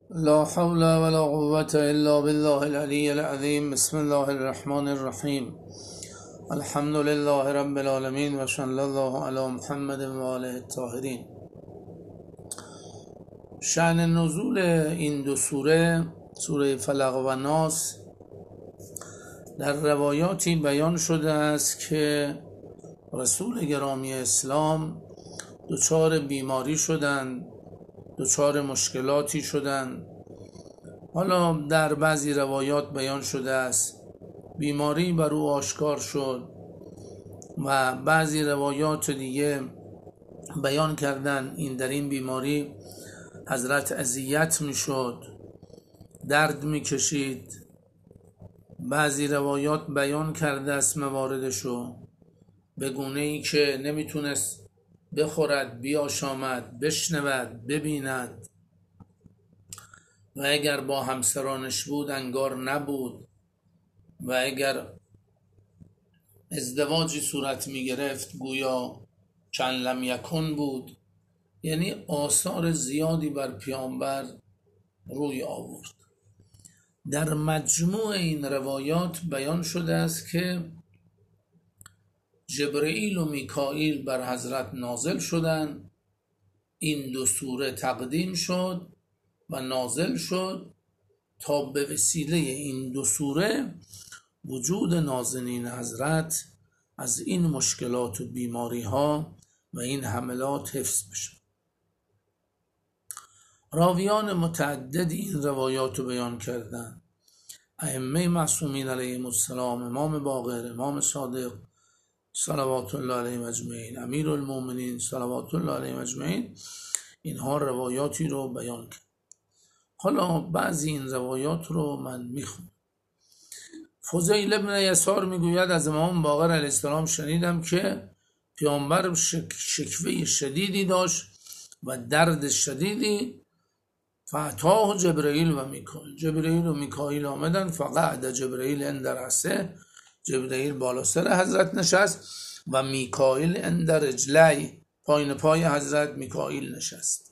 لا حول ولا قوة إلا بالله العلي العظيم. بسم الله الرحمن الرحيم. الحمد لله رب العالمين و صلی الله علی محمد و آله الطاهرین. شأن نزول این دو سوره، سوره فلق و ناس، در روایاتی بیان شده است که رسول گرامی اسلام دچار بیماری شدند، دچار مشکلاتی شدند. حالا در بعضی روایات بیان شده است بیماری بر او آشکار شد و بعضی روایات دیگه بیان کردن این در این بیماری حضرت اذیت می شد، درد می کشید. بعضی روایات بیان کرده است مواردشو به گونه ای که نمیتونست بخورد، بیاشامد، بشنود، ببیند و اگر با همسرانش بود انگار نبود و اگر ازدواجی صورت می گرفت گویا چند لم یکن بود. یعنی آثار زیادی بر پیامبر روی آورد. در مجموع این روایات بیان شده است که جبرئیل و میکائیل بر حضرت نازل شدند، این دو سوره تقدیم شد و نازل شد تا به وسیله این دو سوره وجود نازنین حضرت از این مشکلات و بیماری ها و این حملات حفظ بشه. راویان متعددی این روایات رو بیان کردن. ائمه معصومین علیهم السلام، امام باقر، امام صادق صلوات الله علیهم اجمعین، امیرالمومنین صلوات الله علیهم اجمعین، اینها روایاتی رو بیان کرد. حالا بعضی این روایات رو من میخونم. فضیل ابن یسار میگوید از امام باقر علیه السلام شنیدم که پیامبر شکوه شدیدی داشت و درد شدیدی. فاتاه جبرئیل و میکائیل، جبرئیل و میکائیل آمدن. فقعد جبرئیل عند رأسه، جبرئیل بالا سر حضرت نشست و میکائیل عند رجلی، پایین پای حضرت میکائیل نشست.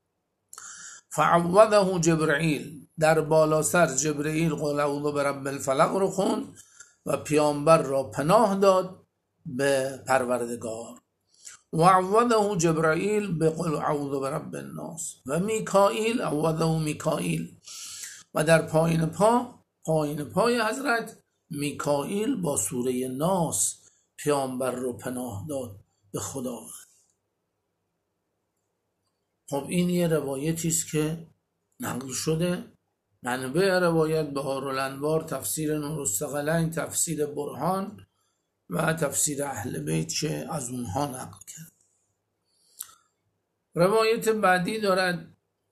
فعوضه جبرئیل، در بالا سر جبرئیل قل اعوذ برب الفلق رو خوند و پیامبر را پناه داد به پروردگار. و عوضه جبرائیل بقل اعوذ برب الناس و میکائیل عوضه میکائیل، و در پایین پای حضرت میکائیل با سوره ناس پیامبر رو پناه داد به خدا. خب این یه روایتی است که نقل شده. منبع روایت بهارالانوار، تفسیر نورالثقلین، تفسیر برهان و تفسیر اهل بیت که از اونها نقل کرد. روایت بعدی دارد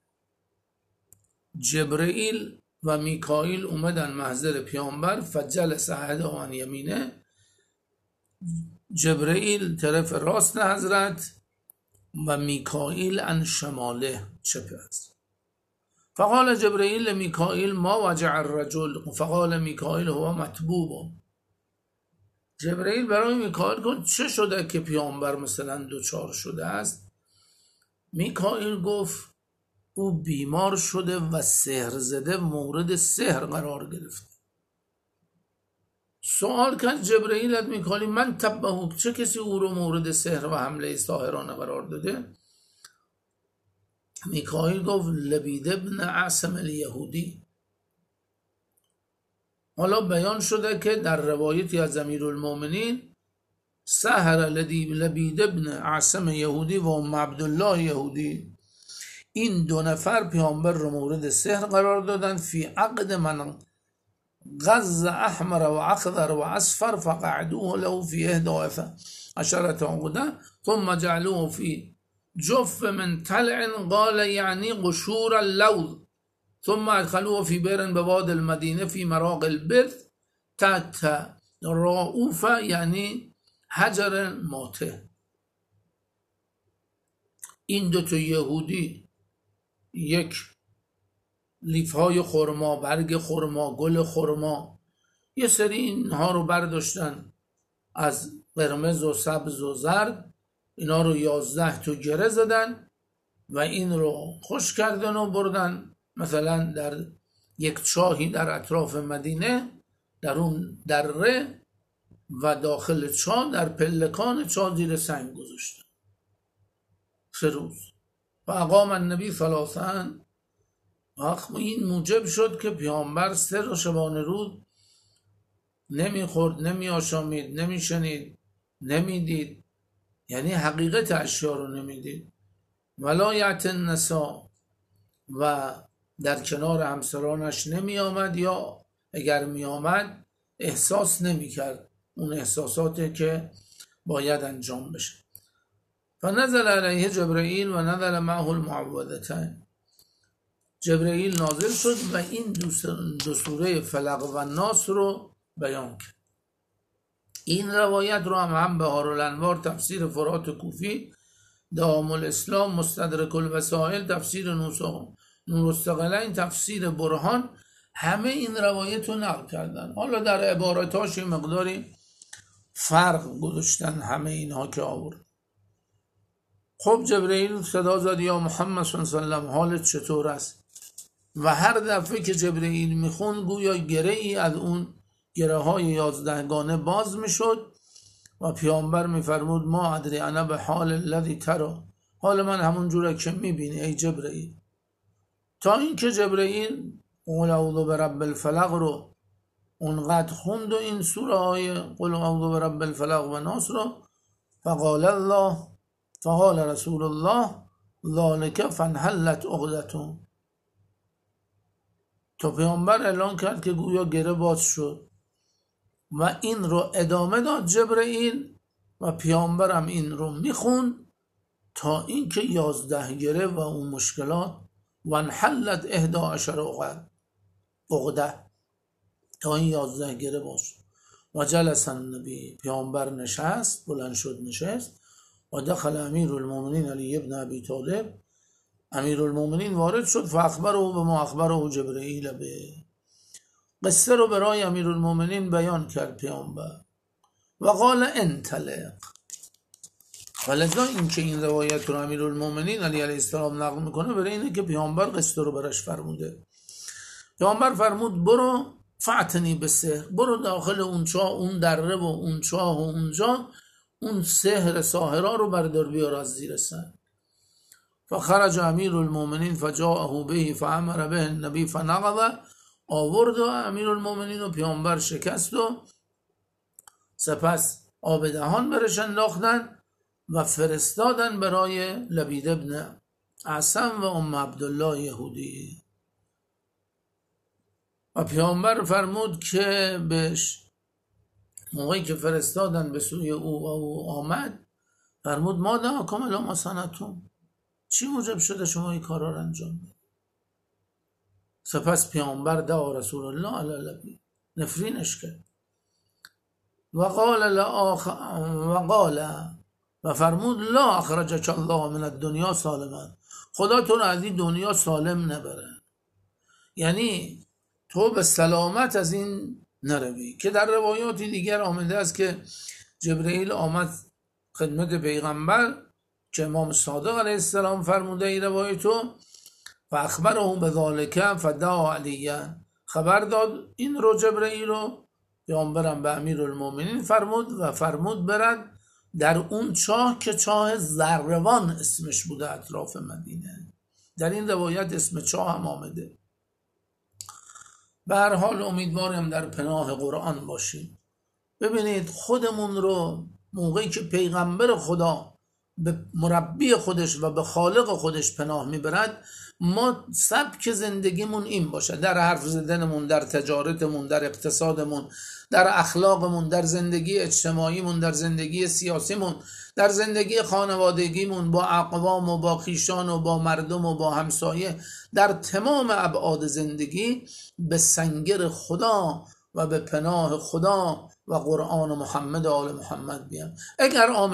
جبرئیل و میکائیل اومدن محضر پیامبر فجلس احدهما عن یمینه، جبرئیل طرف راست حضرت و میکائیل عن شماله، چپ حضرت. فقال جبرئیل میکائیل ما وجع الرجل، فقال میکائیل هو مطبوب. جبرئیل برای میکائیل گفت چه شده که پیامبر مثلا دوچار شده است؟ میکائیل گفت او بیمار شده و سحر زده، مورد سحر قرار گرفته. سوال کرد جبرئیل از میکائیل من تبه، چه کسی او رو مورد سحر و حمله ساحرانه قرار داده؟ میکائیل گفت لبید ابن اعصم الیهودی. حالا بیان شده که در روایتی از امیرالمومنین سحر لبید ابن اعصم یهودی و ام عبدالله یهودی، این دو نفر پیامبر رو مورد سحر قرار دادن. فی عقد من غز احمر و اخضر و اصفر فقعدوه له فی 11 عقده ثم جعلوه فی جف من طلع قال یعنی قشور اللوذ ثم ادخلوه فی بئر بواد المدینه فی مراق البر تحت رؤوف یعنی حجر ماته. این دوتا یهودی یک لیفهای خرما، برگ خرما، گل خرما، یه سری اینها رو برداشتن از قرمز و سبز و زرد، اینا رو 11 تا گره زدن و این رو خوش کردن و بردن مثلا در یک چاهی در اطراف مدینه، در اون دره و داخل چاه، در پلکان چاه زیر سنگ گذاشتن 3 روز و اقام النبی ثلاثا. این موجب شد که پیامبر 3 شبانه روز نمیخورد، نمیآشامید، نمیشنید، نمیدید، یعنی حقیقت اشیا رو نمیدید. ولایت النساء و در کنار همسرانش نمی آمد، یا اگر می آمد احساس نمی کرد اون احساساتی که باید انجام بشه. فنزل علیه جبرائیل و نزل معه المعوذتین. جبرائیل نازل شد و این 2 سوره فلق و ناس رو بیان کرد. این روایت رو هم بهارالانوار تفسیر فرات کوفی، دام الاسلام مستدرک الوسائل تفسیر نورالثقلین تفسیر برهان، همه این روایت رو نقل کردن. حالا در عباراتاش مقداری فرق گذاشتن همه اینها که آورد. خب جبرئیل صدا زد یا محمد صلی الله علیه و سلم حالت چطور است؟ و هر دفعه که جبرئیل میخوند گویا گره ای از اون گره های 11 باز میشد و پیامبر میفرمود ما ادری انا به حال الذی ترى، حال من همون جوره که میبینی ای جبرئیل. تا اینکه جبرئیل قل اعوذ برب الفلق رو اونقدر خوند و این سوره های قل اعوذ برب الفلق و ناس رو، فقال الله فقال رسول الله ذالک فانحلت عقدتون، تا پیامبر اعلان کرد که گویا گره باز شد و این رو ادامه داد جبرئیل و پیامبرم این رو میخوند تا اینکه 11 گره و اون مشکلات و انحلت 11 عقده تا این 11 گره باز شد. و جلس النبی، پیامبر نشست، بلند شد نشست و دخل امیر المؤمنین علی ابن ابی طالب، امیر المؤمنین وارد شد فاخبره بما اخبره جبرئیل به، قصه رو برای امیر المؤمنین بیان کرد پیامبر و قال انطلق. ولذا این که این روایت رو امیر المؤمنین علیه السلام نقل میکنه برای اینه که پیامبر قصه رو براش فرموده. پیامبر فرمود برو فعتنی به سحر، برو داخل اون چاه، اون دره و اون چاه و اونجا اون سحر ساحرا رو بردار بیار از زیر سنگ. فخرج امیر المؤمنین فجاءه به فامر به النبی فنقض، آورد و امیر المؤمنین و پیامبر شکست و سپس آب دهان برش انداختن و فرستادن برای لبید ابن اعصم و ام عبدالله یهودی. و پیامبر فرمود که بهش موقعی که فرستادن به سوی او و او آمد فرمود ما دعاکم الی ما صنعتم، چی موجب شده شما این کارا رو انجام بدید؟ سپس پیامبر دعا رسول الله علی لبید، نفرینش کرد و قال و فرمود لا اخرجک الله من الدنیا سالما، خدا تو رو از این دنیا سالم نبره، یعنی تو به سلامت از این نروی. که در روایاتی دیگر آمده است که جبرئیل آمد خدمت پیغمبر که امام صادق علیه السلام فرموده این روایتو و اخبره بذالک فدعا علیه، خبر داد این رو جبرئیل رو، پیامبرم به امیر المؤمنین فرمود و فرمود برد در اون چاه که چاه زروان اسمش بوده اطراف مدینه. در این روایت اسم چاه هم آمده. به هر حال امیدوارم در پناه قرآن باشیم. ببینید خودمون رو موقعی که پیغمبر خدا به مربی خودش و به خالق خودش پناه میبرد، ما سبک زندگیمون این باشه، در حرف زدنمون، در تجارتمون، در اقتصادمون، در اخلاقمون، در زندگی اجتماعیمون، در زندگی سیاسیمون، در زندگی خانوادگیمون با اقوام و با خیشان و با مردم و با همسایه، در تمام ابعاد زندگی به سنگر خدا و به پناه خدا و قرآن و محمد و آل محمد بیام. اگر